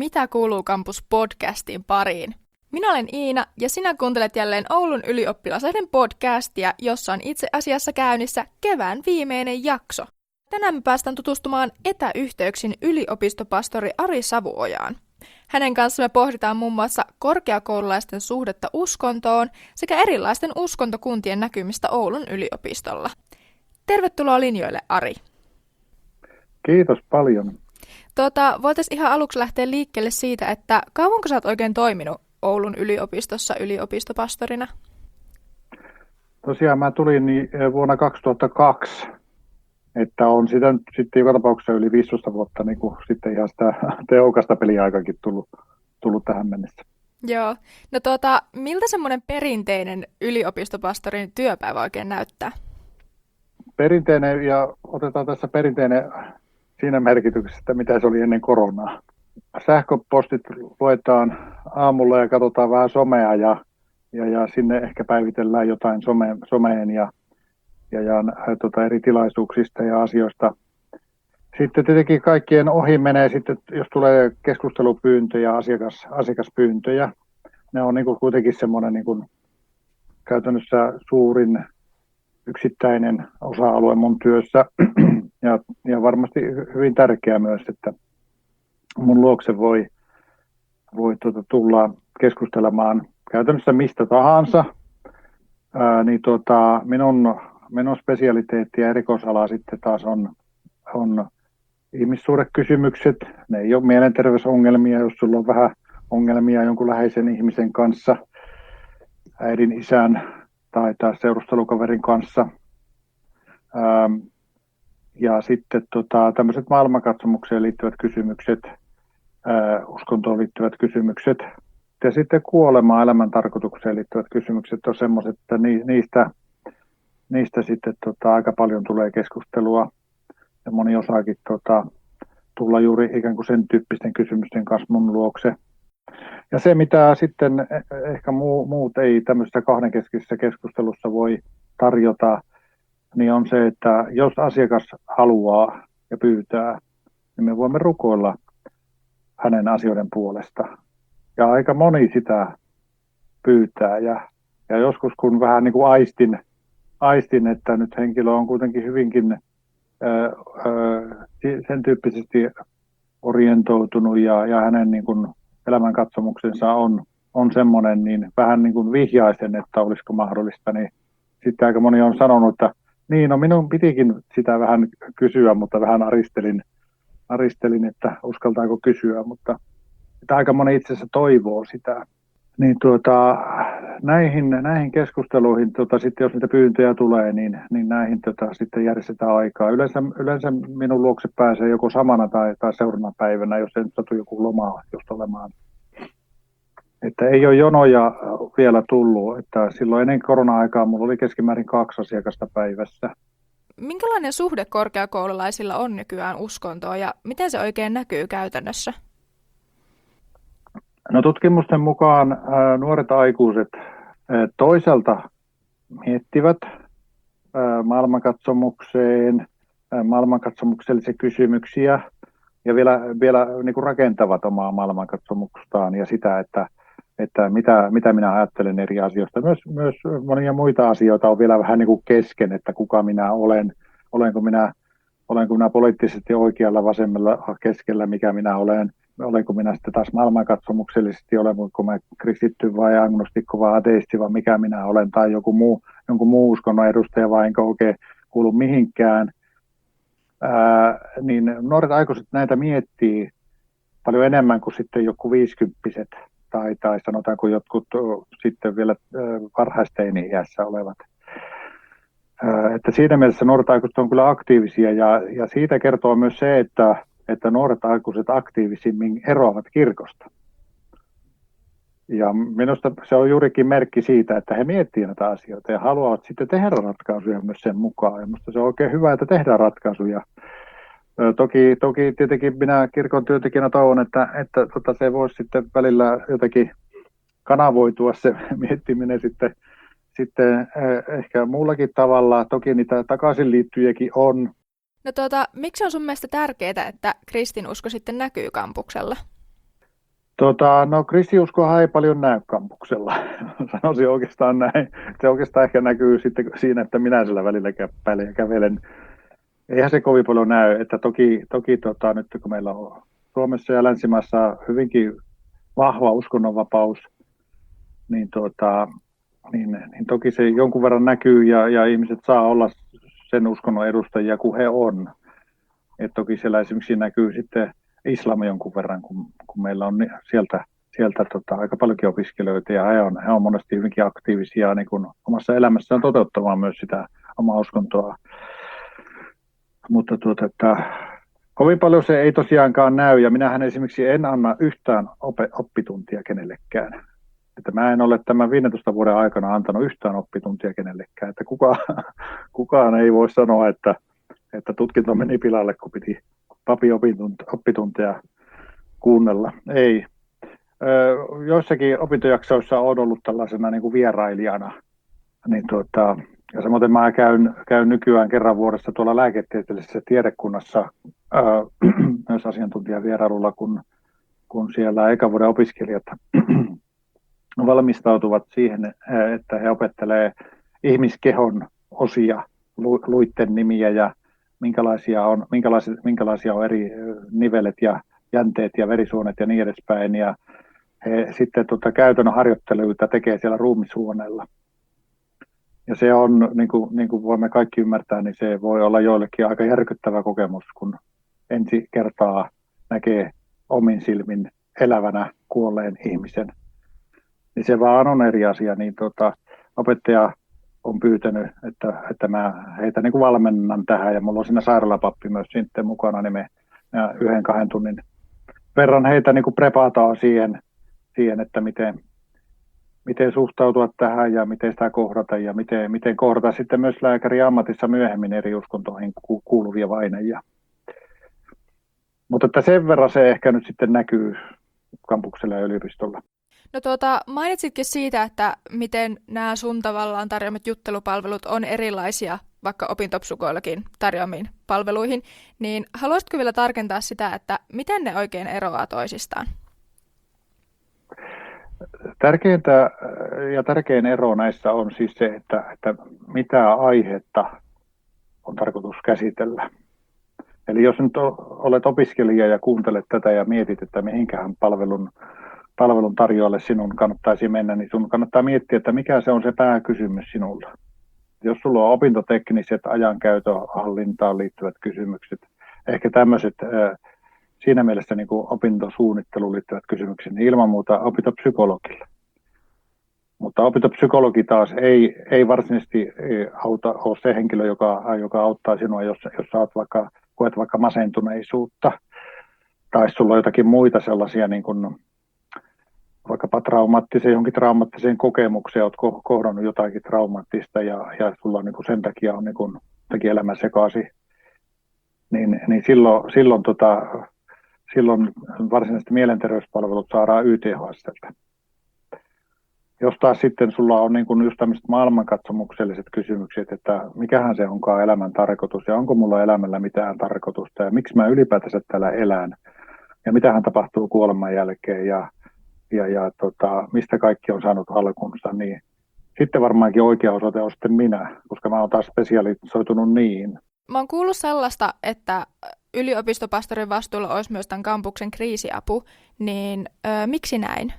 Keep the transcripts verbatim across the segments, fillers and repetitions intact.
Mitä kuuluu Kampus podcastin pariin. Minä olen Iina ja sinä kuuntelet jälleen Oulun ylioppilaslehden podcastia, jossa on itse asiassa käynnissä kevään viimeinen jakso. Tänään me päästään tutustumaan etäyhteyksin yliopistopastori Ari Savuojaan. Hänen kanssa me pohditaan muun muassa korkeakoululaisten suhdetta uskontoon sekä erilaisten uskontokuntien näkymistä Oulun yliopistolla. Tervetuloa linjoille, Ari. Kiitos paljon. Tuota, voitaisiin ihan aluksi lähteä liikkeelle siitä, että kauanko sä oot oikein toiminut Oulun yliopistossa yliopistopastorina? Tosiaan mä tulin niin vuonna kaksituhattakaksi, että on sitä nyt sitten joka tapauksessa yli viisitoista vuotta niin kuin sitten ihan sitä tehokasta peliaikakin tullut, tullut tähän mennessä. Joo. No tuota, miltä semmoinen perinteinen yliopistopastorin työpäivä oikein näyttää? Perinteinen, ja otetaan tässä perinteinen siinä merkityksessä, että mitä se oli ennen koronaa. Sähköpostit luetaan aamulla ja katsotaan vähän somea ja, ja, ja sinne ehkä päivitellään jotain some, someen ja, ja, ja tuota, eri tilaisuuksista ja asioista. Sitten tietenkin kaikkien ohi menee sitten, jos tulee keskustelupyyntöjä, asiakas, asiakaspyyntöjä. Ne on niin kuin kuitenkin semmoinen niin kuin käytännössä suurin yksittäinen osa-alue mun työssä ja, ja varmasti hyvin tärkeää myös, että mun luokse voi, voi tuota, tulla keskustelemaan käytännössä mistä tahansa. Ää, niin tuota, minun, minun spesialiteetti ja erikoisala sitten taas on, on ihmissuhdekysymykset. Ne ei ole mielenterveysongelmia, jos sulla on vähän ongelmia jonkun läheisen ihmisen kanssa, äidin, isän tai taas seurustelukaverin kanssa. Ähm, ja sitten tota, tämmöiset maailmankatsomukseen liittyvät kysymykset, äh, uskontoon liittyvät kysymykset ja sitten kuolemaan, elämän tarkoitukseen liittyvät kysymykset on semmoiset, että ni, niistä, niistä sitten tota, aika paljon tulee keskustelua ja moni osaakin tota, tulla juuri ikään kuin sen tyyppisten kysymysten kanssa mun luokse. Ja se, mitä sitten ehkä muut ei tämmöisessä kahdenkeskisessä keskustelussa voi tarjota, niin on se, että jos asiakas haluaa ja pyytää, niin me voimme rukoilla hänen asioiden puolesta. Ja aika moni sitä pyytää. Ja, ja joskus kun vähän niin kuin aistin, aistin, että nyt henkilö on kuitenkin hyvinkin ää, ää, sen tyyppisesti orientoitunut ja, ja hänen niin kuin elämänkatsomuksensa on, on semmoinen, niin vähän niin kuin vihjaisen, että olisiko mahdollista, niin sitten aika moni on sanonut, että niin, no minun pitikin sitä vähän kysyä, mutta vähän aristelin, aristelin että uskaltaako kysyä, mutta että aika moni itse asiassa toivoo sitä. Niin tuota, näihin, näihin keskusteluihin, tuota, sitten jos niitä pyyntöjä tulee, niin, niin näihin tuota, sitten järjestetään aikaa. Yleensä, yleensä minun luokse pääsee joko samana tai, tai seuraavana päivänä, jos ei nyt satu joku loma just olemaan. Että ei ole jonoja vielä tullut. Että silloin ennen korona-aikaa minulla oli keskimäärin kaksi asiakasta päivässä. Minkälainen suhde korkeakoululaisilla on nykyään uskontoon ja miten se oikein näkyy käytännössä? No tutkimusten mukaan ää, nuoret aikuiset ää, toisaalta miettivät ää, maailmankatsomukseen, ää, maailmankatsomuksellisia kysymyksiä ja vielä, vielä niin kuin rakentavat omaa maailmankatsomustaan ja sitä, että, että mitä, mitä minä ajattelen eri asioista. Myös, myös monia muita asioita on vielä vähän niin kuin kesken, että kuka minä olen, olenko minä, olenko minä poliittisesti oikealla, vasemmalla, keskellä, mikä minä olen. Olenko minä sitten taas maailmankatsomuksellisesti, olenko mä kristitty vai agnostikko vai ateisti vai mikä minä olen tai joku muu, jonkun muu uskonnon edustaja vai enkä oikein kuulu mihinkään. Ää, niin nuoret aikuiset näitä miettii paljon enemmän kuin sitten joku viisikymppiset tai, tai sanotaanko jotkut sitten vielä varhaisteini-iässä olevat. Ää, että siinä mielessä nuoret aikuiset on kyllä aktiivisia ja, ja siitä kertoo myös se, että että nuoret aikuiset aktiivisimmin eroavat kirkosta. Ja minusta se on juurikin merkki siitä, että he miettivät näitä asioita ja haluavat sitten tehdä ratkaisuja myös sen mukaan. Ja minusta se on oikein hyvä, että tehdään ratkaisuja. Toki, toki tietenkin minä kirkon työntekijänä toivon, että, että tota, se voisi sitten välillä jotenkin kanavoitua se miettiminen sitten, sitten ehkä muullakin tavalla. Toki niitä takaisinliittyjiäkin on. No tuota, miksi on sun mielestä tärkeää, että kristinusko sitten näkyy kampuksella? Tota, no kristiuskohan ei paljon näy kampuksella, sanoisin oikeastaan näin. Se oikeastaan ehkä näkyy sitten siinä, että minä sillä välillä käppäilen ja kävelen. Eihän se kovin paljon näy, että toki, toki tota, nyt kun meillä on Suomessa ja länsimaissa hyvinkin vahva uskonnonvapaus, niin, tota, niin, niin toki se jonkun verran näkyy ja, ja ihmiset saa olla sen uskonnon edustajia kuin he on. Et toki siellä esimerkiksi näkyy sitten islam jonkun verran, kun, kun meillä on sieltä, sieltä tota, aika paljonkin opiskelijoita ja he on, he on monesti hyvinkin aktiivisia niin kun omassa elämässään toteuttamaan myös sitä omaa uskontoa. Mutta tuota, että, kovin paljon se ei tosiaankaan näy ja minähän esimerkiksi en anna yhtään op- oppituntia kenellekään. Että mä en ole tämän viidentoista vuoden aikana antanut yhtään oppituntia kenellekään. Että kukaan, kukaan ei voi sanoa, että, että tutkinto meni pilalle, kun piti papin oppitunteja kuunnella. Ei. Joissakin opintojaksoissa on ollut tällaisena niin kuin vierailijana. Niin tuota, ja samoin mä käyn, käyn nykyään kerran vuodessa tuolla lääketieteellisessä tiedekunnassa ää, myös asiantuntijavierailulla, kun, kun siellä ekan vuoden opiskelijat valmistautuvat siihen, että he opettelee ihmiskehon osia, lu, luitten nimiä ja minkälaisia on, minkälaisia, minkälaisia on eri nivelet ja jänteet ja verisuonet ja niin edespäin. Ja he sitten tuota, käytännön harjoitteluita tekee siellä ruumishuoneella. Ja se on, niin kuin, niin kuin voimme kaikki ymmärtää, niin se voi olla joillekin aika järkyttävä kokemus, kun ensi kertaa näkee omin silmin elävänä kuolleen ihmisen. Niin se vaan on eri asia, niin tuota, opettaja on pyytänyt, että, että mä heitä niin kuin valmennan tähän, ja mulla on siinä sairaalapappi myös sitten mukana, niin me yhden kahden tunnin verran heitä niin kuin prepataan siihen, siihen, että miten, miten suhtautua tähän ja miten sitä kohdata, ja miten, miten kohdata sitten myös lääkärin ammatissa myöhemmin eri uskontoihin kuuluvia vainajia. Mutta että sen verran se ehkä nyt sitten näkyy kampuksella ja yliopistolla. No tuota, mainitsitkin siitä, että miten nämä sun tavallaan tarjoamat juttelupalvelut on erilaisia vaikka opintopsykologiin tarjoamiin palveluihin, niin haluaisitko vielä tarkentaa sitä, että miten ne oikein eroaa toisistaan? Tärkeintä ja tärkein ero näissä on siis se, että, että mitä aihetta on tarkoitus käsitellä. Eli jos nyt olet opiskelija ja kuuntelet tätä ja mietit, että mihinkähän palvelun, palvelun tarjoajalle sinun kannattaisi mennä, niin sinun kannattaa miettiä, että mikä se on se pääkysymys sinulla. Jos sulla on opintotekniset ajankäytöhallintaan liittyvät kysymykset, ehkä tämmöiset siinä mielessä niin kuin opintosuunnitteluun liittyvät kysymykset, niin ilman muuta opintopsykologille. Mutta opintopsykologi taas ei, ei varsinaisesti auta, ole se henkilö, joka, joka auttaa sinua, jos, jos saat vaikka, koet vaikka masentuneisuutta, tai sulla on jotakin muita sellaisia, niin kuin, vaikkapa traumaattiseen, jonkin traumaattiseen kokemukseen, olet kohdannut jotakin traumaattista, ja, ja sulla on, niin kuin sen takia on niin kuin, elämä sekaisin, niin, niin silloin, silloin, tota, silloin varsinaisesti mielenterveyspalvelut saadaan Y T H S:ltä. Jos taas sitten sulla on niin kuin just tämmöiset maailmankatsomukselliset kysymykset, että mikähän se onkaan elämän tarkoitus ja onko mulla elämällä mitään tarkoitusta ja miksi mä ylipäätänsä täällä elän ja mitähän tapahtuu kuoleman jälkeen ja, ja, ja tota, mistä kaikki on saanut alkunsa, niin sitten varmaankin oikea osoite on sitten minä, koska mä oon taas spesialisoitunut niin. Mä oon kuullut sellaista, että yliopistopastorin vastuulla olisi myös tämän kampuksen kriisiapu, niin ö, miksi näin?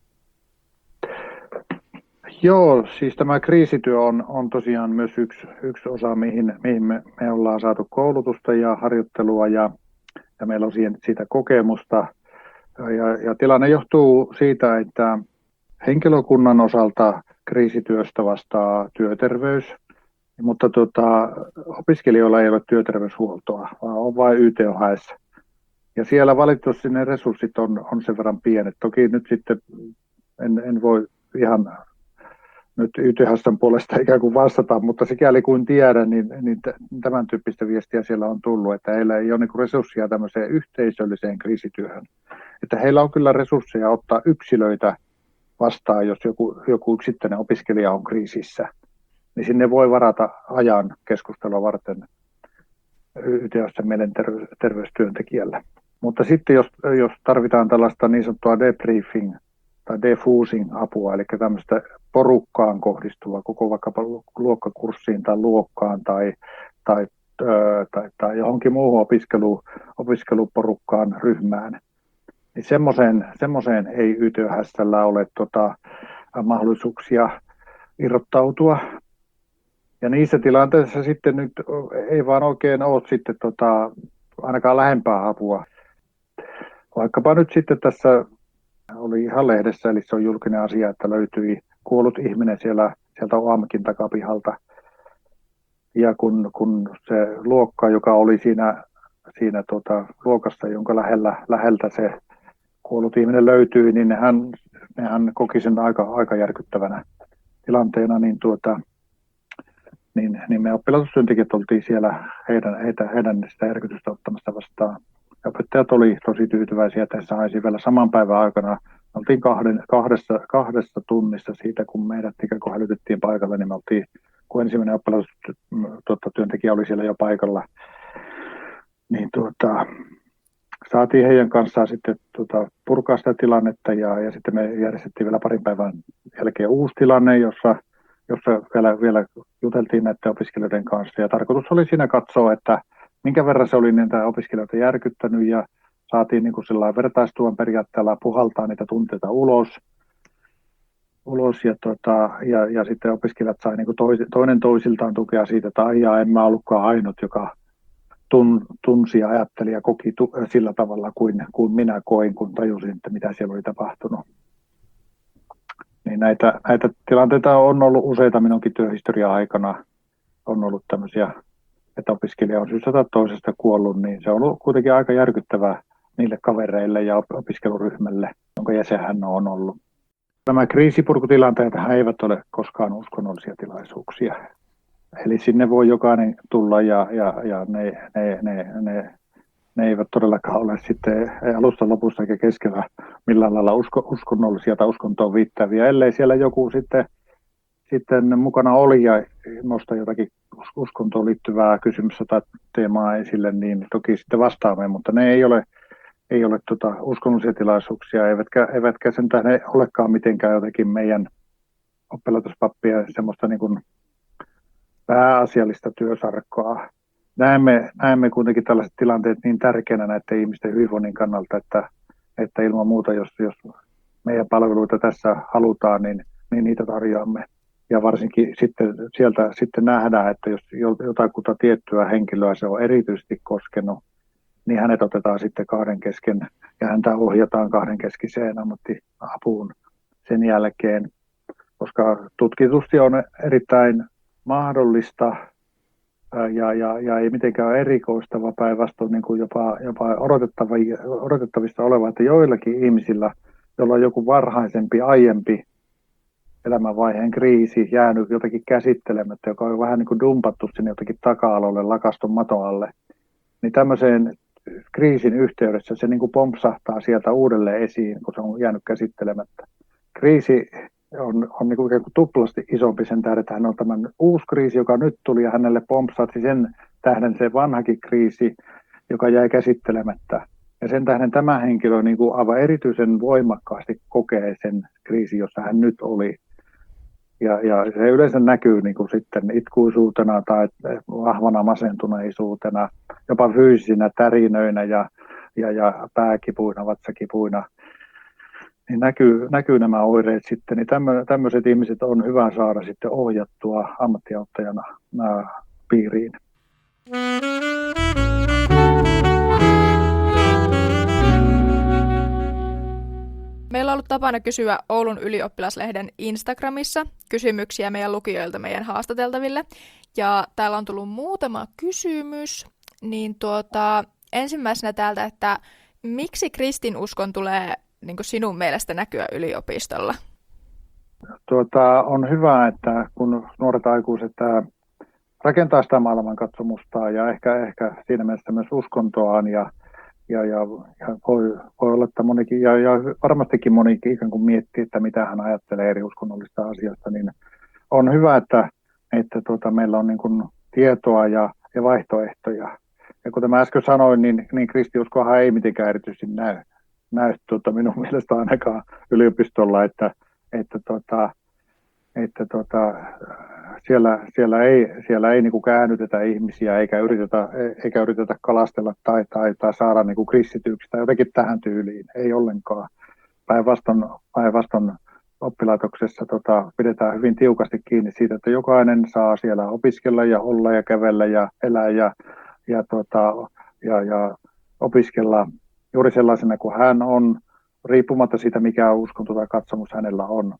Joo, siis tämä kriisityö on, on tosiaan myös yksi, yksi osa, mihin, mihin me, me ollaan saatu koulutusta ja harjoittelua ja, ja meillä on siihen, siitä kokemusta. Ja, ja tilanne johtuu siitä, että henkilökunnan osalta kriisityöstä vastaa työterveys, mutta tuota, opiskelijoilla ei ole työterveyshuoltoa, vaan on vain Y T H S. Ja siellä valitettavasti ne resurssit on, on sen verran pienet. Toki nyt sitten en, en voi ihan nyt Y T H S:n puolesta ikään kuin vastata, mutta sikäli kuin tiedän, niin, niin tämän tyyppistä viestiä siellä on tullut, että heillä ei ole niin kuin resursseja tämmöiseen yhteisölliseen kriisityöhön. Että heillä on kyllä resursseja ottaa yksilöitä vastaan, jos joku, joku yksittäinen opiskelija on kriisissä, niin sinne voi varata ajan keskustelua varten Y T H S:n mielenterveystyöntekijällä. Mutta sitten jos, jos tarvitaan tällaista niin sanottua debriefing tai defusing-apua, eli tämmöistä porukkaan kohdistuvaa koko vaikkapa luokkakurssiin tai luokkaan tai, tai, tai, tai johonkin muuhun opiskelu, opiskeluporukkaan ryhmään, niin semmoiseen, semmoiseen ei Y T H:llä ole tota, mahdollisuuksia irrottautua. Ja niissä tilanteissa sitten nyt ei vaan oikein ole sitten tota, ainakaan lähempää apua. Vaikkapa nyt sitten tässä oli ihan lehdessä, eli se on julkinen asia, että löytyi kuollut ihminen siellä, sieltä O A M-kin takapihalta. Ja kun, kun se luokka, joka oli siinä, siinä tuota, luokassa, jonka lähellä, läheltä se kuollut ihminen löytyi, niin hän, hän koki sen aika, aika järkyttävänä tilanteena, niin, tuota, niin, niin me oppilaitostyöntekijät oltiin siellä heidän, heitä, heidän sitä järkytystä ottamasta vastaan. Ja opettajat oli tosi tyytyväisiä, että he saisi vielä saman päivän aikana. Me oltiin kahden, kahdessa, kahdessa tunnissa siitä, kun meidät ikään kuin hälytettiin paikalle, niin me oltiin, kun ensimmäinen oppilaitostyöntekijä oli siellä jo paikalla, niin tuota, saatiin heidän kanssaan sitten tuota, purkaa sitä tilannetta ja, ja sitten me järjestettiin vielä parin päivän jälkeen uusi tilanne, jossa, jossa vielä, vielä juteltiin näiden opiskelijoiden kanssa. Ja tarkoitus oli siinä katsoa, että minkä verran se oli niitä opiskelijoita järkyttänyt ja saatiin niin kuin sellainen vertaistuon periaatteella puhaltaa niitä tunteita ulos. ulos ja, tota, ja, ja sitten opiskelijat sai niin kuin tois, toinen toisiltaan tukea siitä, että aijaa, en mä ollutkaan ainut, joka tun, tunsi ja ajatteli ja koki tu, sillä tavalla kuin, kuin minä koin, kun tajusin, että mitä siellä oli tapahtunut. Niin näitä, näitä tilanteita on ollut useita minunkin työhistorian aikana. On ollut tämmöisiä, että opiskelija on syystä tai toisesta kuollut, niin se on ollut kuitenkin aika järkyttävää niille kavereille ja opiskeluryhmälle, jonka jäsen hän on ollut. Nämä kriisipurkutilanteet eivät ole koskaan uskonnollisia tilaisuuksia. Eli sinne voi jokainen tulla ja, ja, ja ne, ne, ne, ne, ne eivät todellakaan ole sitten alusta lopussa eikä keskellä millään lailla usko, uskonnollisia tai uskontoon viittäviä, ellei siellä joku sitten, sitten mukana oli ja nosta jotakin uskontoon liittyvää kysymystä tai teemaa esille, niin toki sitten vastaamme, mutta ne ei ole, ei ole tota uskonnollisia tilaisuuksia, eivätkä, eivätkä sen tähden olekaan mitenkään jotenkin meidän oppilaitospappia semmoista niin kuin pääasiallista työsarkkaa. Näemme, näemme kuitenkin tällaiset tilanteet niin tärkeänä näiden ihmisten hyvinvoinnin kannalta, että, että ilman muuta, jos, jos meidän palveluita tässä halutaan, niin, niin niitä tarjoamme. Ja varsinkin sitten, sieltä sitten nähdään, että jos jotakuta tiettyä henkilöä se on erityisesti koskenut, niin hänet otetaan sitten kahden kesken ja häntä ohjataan kahden keskiseen ammattiapuun sen jälkeen, koska tutkitusti on erittäin mahdollista ja, ja, ja ei mitenkään erikoista, vaan päinvastoin niin kuin jopa, jopa odotettavissa oleva, että joillakin ihmisillä, joilla on joku varhaisempi, aiempi elämänvaiheen kriisi jäänyt jotenkin käsittelemättä, joka on vähän niin kuin dumpattu sinne jotenkin taka-alolle, lakastun maton alle, niin tämmöiseen kriisin yhteydessä se niin kuin pompsahtaa sieltä uudelleen esiin, kun se on jäänyt käsittelemättä. Kriisi on, on niin kuin ikään kuin tuplasti isompi sen tähden, että hän on tämän uusi kriisi, joka nyt tuli ja hänelle pompsahti sen tähden se vanhakin kriisi, joka jäi käsittelemättä. Ja sen tähden tämä henkilö niin kuin aivan erityisen voimakkaasti kokee sen kriisin, jossa hän nyt oli. Ja, ja se yleensä näkyy niin kuin sitten itkuisuutena tai vahvana masentuneisuutena, jopa fyysisinä tärinöinä ja, ja, ja pääkipuina, vatsakipuina. Niin näkyy, näkyy nämä oireet sitten, niin tämmöiset ihmiset on hyvä saada sitten ohjattua ammattiauttajana piiriin. Meillä on ollut tapana kysyä Oulun ylioppilaslehden Instagramissa kysymyksiä meidän lukijoilta meidän haastateltaville. Ja täällä on tullut muutama kysymys. Niin tuota, ensimmäisenä täältä, että miksi kristinuskon tulee niin kuin sinun mielestä näkyä yliopistolla? Tuota, on hyvä, että kun nuoret aikuiset rakentaa sitä maailmankatsomusta ja ehkä, ehkä siinä mielessä myös uskontoaan ja Ja, ja, ja voi, voi olla, että monikin, ja, ja varmastikin monikin ikään kuin miettii, että mitä hän ajattelee eri uskonnollista asioista, niin on hyvä, että, että tuota, meillä on niin kuin tietoa ja, ja vaihtoehtoja. ja kuten mä äsken sanoin, niin, niin kristiuskohan ei mitenkään erityisesti näy, näy tuota, minun mielestä ainakaan yliopistolla, että, että, tota, että tota, siellä, siellä ei, siellä ei niin kuin käännytetä ihmisiä eikä yritetä, eikä yritetä kalastella tai, tai, tai saada niin kuin kristityksi tai jotenkin tähän tyyliin, ei ollenkaan. Päinvastoin, päinvastoin oppilaitoksessa tota, pidetään hyvin tiukasti kiinni siitä, että jokainen saa siellä opiskella ja olla ja kävellä ja elää ja, ja, tota, ja, ja opiskella juuri sellaisena kuin hän on, riippumatta siitä, mikä uskonto tai katsomus hänellä on.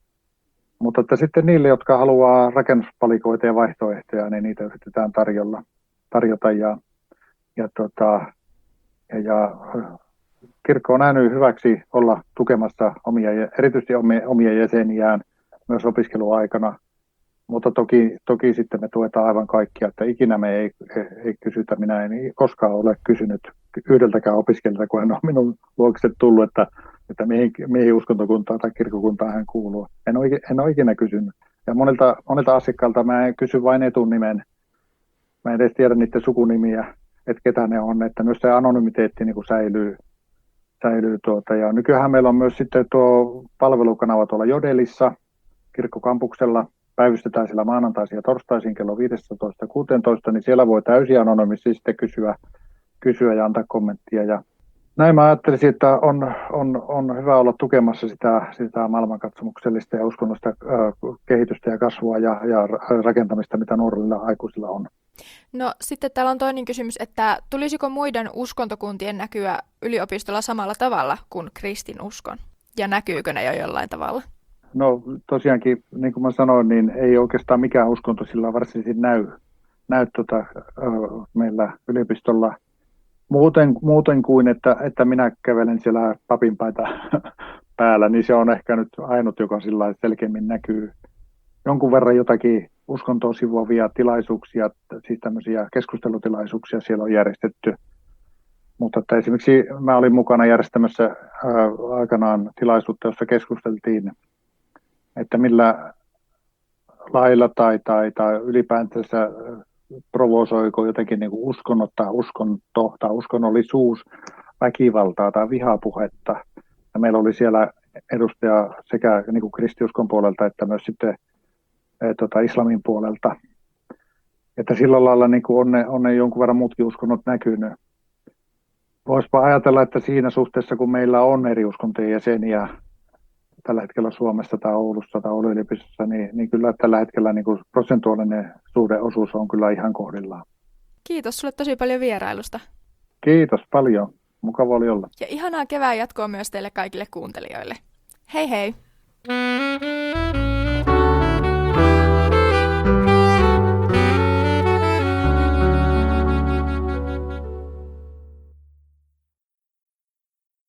Mutta että sitten niille, jotka haluaa rakennuspalikoita ja vaihtoehtoja, niin niitä yritetään tarjolla, tarjota. Ja, ja, tota, ja, ja kirkko on nähnyt hyväksi olla tukemassa omia, erityisesti omia, omia jäseniään myös opiskeluaikana. Mutta toki, toki sitten me tuetaan aivan kaikkia, että ikinä me ei, ei kysytä. Minä en koskaan ole kysynyt yhdeltäkään opiskelijalta, kun hän on minun luokse tullut, että, että mihin, mihin uskontokuntaan tai kirkkokuntaan hän kuuluu. En ole, en ole ikinä kysynyt. Ja monilta, monilta asiakkailta mä en kysy vain etunimen. Mä en edes tiedä niiden sukunimiä, että ketä ne on, että myös se anonymiteetti niin kuin säilyy. säilyy tuota. Ja nykyään meillä on myös sitten tuo palvelukanava tuolla Jodelissa, kirkkokampuksella. Päivystetään siellä maanantaisin ja torstaisin kello viisitoista kuusitoista, niin siellä voi täysin anonymisesti sitten kysyä, kysyä ja antaa kommenttia. Ja näin mä ajattelisin, että on, on, on hyvä olla tukemassa sitä, sitä maailmankatsomuksellista ja uskonnollista äh, kehitystä ja kasvua ja, ja rakentamista, mitä nuorilla aikuisilla on. No sitten täällä on toinen kysymys, että tulisiko muiden uskontokuntien näkyä yliopistolla samalla tavalla kuin kristinuskon? Ja näkyykö ne jo jollain tavalla? No tosiaankin, niin kuin mä sanoin, niin ei oikeastaan mikään uskonto sillä varsinaisesti näy, näy tuota, äh, meillä yliopistolla. Muuten, muuten kuin, että, että minä kävelen siellä papinpaita päällä, niin se on ehkä nyt ainut, joka sillä selkeämmin näkyy. Jonkun verran jotakin uskontoa sivuavia tilaisuuksia, siis tämmöisiä keskustelutilaisuuksia siellä on järjestetty. Mutta että esimerkiksi mä olin mukana järjestämässä ää, aikanaan tilaisuutta, jossa keskusteltiin, että millä lailla tai, tai, tai ylipäätänsä provosoiko jotenkin niin kuin uskonnot tai uskonto tai uskonnollisuus väkivaltaa tai vihapuhetta. Ja meillä oli siellä edustaja sekä niin kuin kristiuskon puolelta että myös sitten e, tota, islamin puolelta. Että sillä lailla niin kuin on, ne, on ne jonkun verran muutkin uskonnot näkynyt. Voisipa ajatella, että siinä suhteessa, kun meillä on eri uskontojen jäseniä tällä hetkellä Suomessa tai Oulussa tai Oulun yliopistossa, niin, niin kyllä tällä hetkellä niin kuin prosentuaalinen suhdeosuus on kyllä ihan kohdillaan. Kiitos sulle tosi paljon vierailusta. Kiitos paljon. Mukava oli olla. Ja ihanaa kevään jatkoa myös teille kaikille kuuntelijoille. Hei hei!